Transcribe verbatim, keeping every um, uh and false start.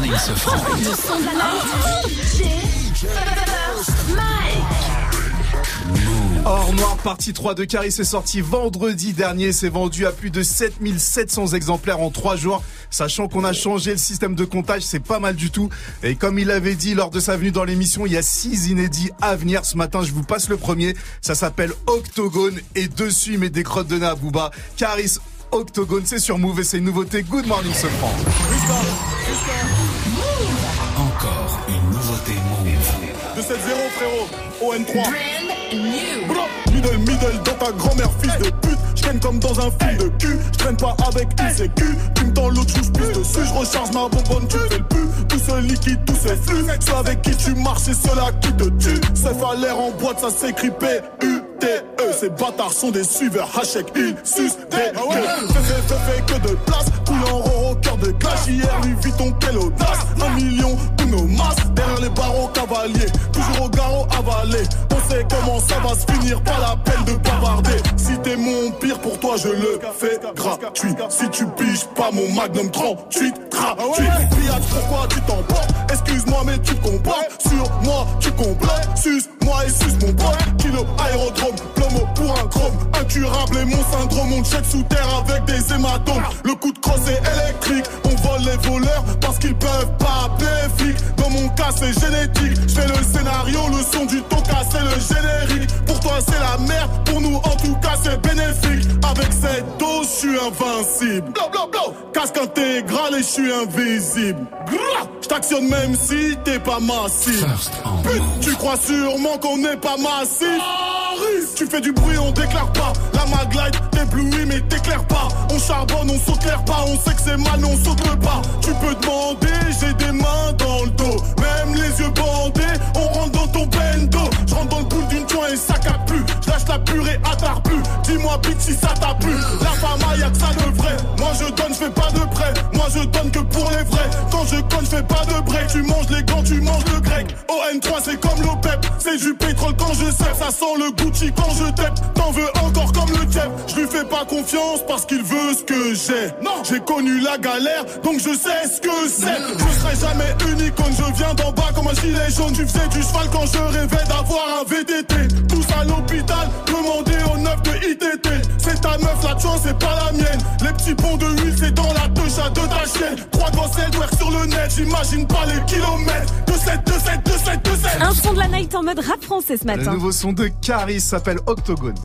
Morning Sofran. Le son de la night. Or Noir partie trois de Caris est sorti vendredi dernier. C'est vendu à plus de sept mille sept cents exemplaires en trois jours. Sachant qu'on a changé le système de comptage, c'est pas mal du tout. Et comme il avait dit lors de sa venue dans l'émission, il y a six inédits à venir. Ce matin, je vous passe le premier. Ça s'appelle Octogone. Et dessus, il met des crottes de nez à Booba. Caris, Octogone, c'est sur Move et c'est une nouveauté. Good morning, Sofran. Encore une nouveauté Move. deux sept zéro frérot, O N trois. Bro, middle, middle dans ta grand-mère, fils de pute. J'traîne comme dans un film de cul. J'traîne pas avec I C Q. Tu me tends l'autre chou, j'pisse dessus. J'recharge ma bonbonne, tu fais le pu. Tout ce liquide, tout ce flux. Ceux avec qui tu marches, c'est ceux-là qui te tuent. Ça fait l'air en boîte, ça s'écrit P U T E. Ces bâtards sont des suiveurs. Hachek, ils sucent des gueules. Fais, fais, fais, fais que de place. Coule en roro, cœur de glace. Hier, lui vit ton quelle audace. Un million pour nos masses. Derrière les barreaux cavaliers. Toujours au garrot avalé. On sait comment ça va se finir, pas la peine de bavarder. Si t'es mon pire, pour toi je le fais gratuit. Si tu piges pas mon magnum trente-huit gratuit. Pillage, pourquoi tu t'emportes? Excuse-moi mais tu comportes. Sur moi tu complotes. Suce-moi et suce mon pote. Kilo aérodrome, plomo pour un chrome. Incurable et mon syndrome. On check sous terre avec des hématomes. Le coup de crosse est électrique. On vole les voleurs parce qu'ils peuvent pas appeler les flics. Dans mon cas c'est génétique. J'fais le scénario, le son du toka c'est le générique. Pour toi c'est la merde, pour nous en tout cas c'est bénéfique. Avec cette dose je suis invincible. Blah, blah, blah. Casque intégral et je suis invisible. J't'actionne même si t'es pas massif. Pute, tu crois sûrement qu'on n'est pas massif. Tu fais du bruit, on déclare pas. La maglite t'éblouit mais t'éclaire pas. On charbonne, on saute l'air pas. On sait que c'est mal mais on saute le pas. Tu peux demander, j'ai des mains dans le dos. Même les yeux bandés, on rentre dans ton bendo. Je rentre dans le boule d'une joint et ça capte plus. Je lâche la purée à tard plus. Dis-moi bitch si ça t'a plu. La femme y'a que ça de vrai. Moi je donne, je fais pas de prêt. Moi je donne que pour les vrais. Quand je conne, je fais pas de break. Tu manges les gants, tu manges le grec. O N trois c'est comme l'O P E P. C'est du pétrole quand je sais. Ça sent le Gucci quand je tape. T'en veux encore comme le Jeff. Je lui fais pas confiance parce qu'il veut ce que j'ai. Non, j'ai connu la galère donc je sais ce que c'est. Je serai jamais unique quand je viens d'en bas comme un gilet jaune. Tu faisais du cheval quand je rêvais d'avoir un V T T. Tous à l'hôpital, demandez au neuf de I T T. C'est ta meuf la chance, c'est pas la mienne. Les petits ponts de huile, c'est dans la touche à de ta chienne. Trois gosses work sur le net, j'imagine pas les kilomètres. deux sept, deux sept, deux sept, deux sept. Un son de la night en mode rap français ce matin. Le nouveau son de Caris s'appelle Octogone.